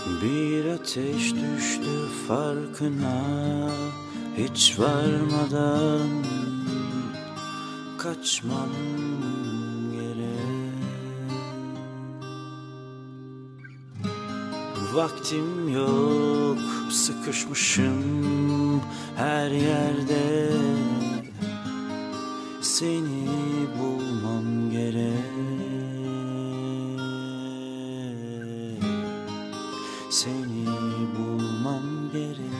Bir ateş düştü farkına, hiç varmadan kaçmam gerek. Vaktim yok, sıkışmışım her yerde. Seni bulmam gerek. Seni bulmam gerek.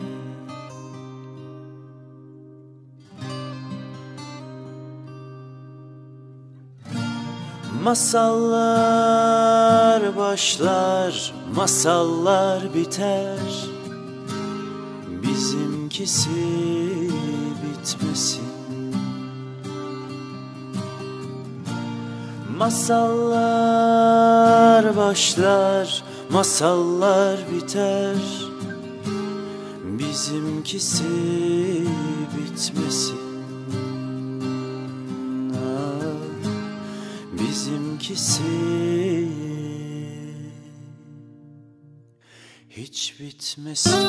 Masallar başlar, masallar biter. Bizimkisi bitmesin. Masallar başlar, masallar biter. Bizimkisi bitmesin. Bizimkisi hiç bitmesin.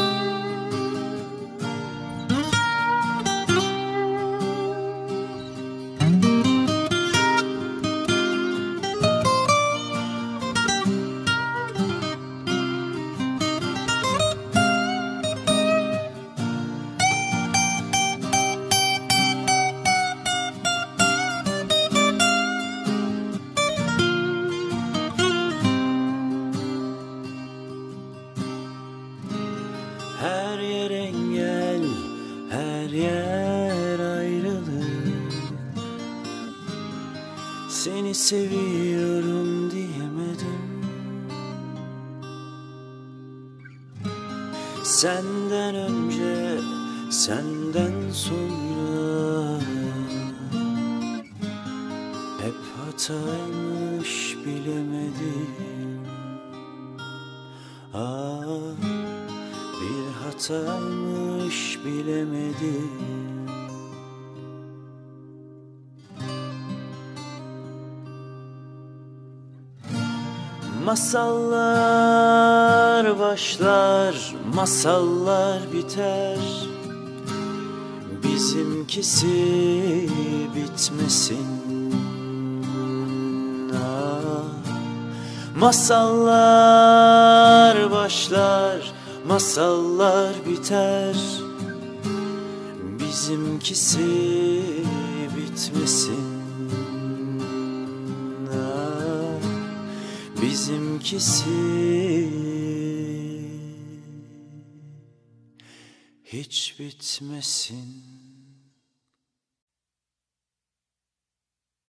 Her yer engel, her yer ayrılık. Seni seviyorum diyemedim. Senden önce, senden sonra hep hataymış bilemedim. Bir hataymış bilemedim. Masallar başlar, masallar biter. Bizimkisi bitmesin. Masallar başlar, masallar biter. Bizimkisi bitmesin. Bizimkisi hiç bitmesin.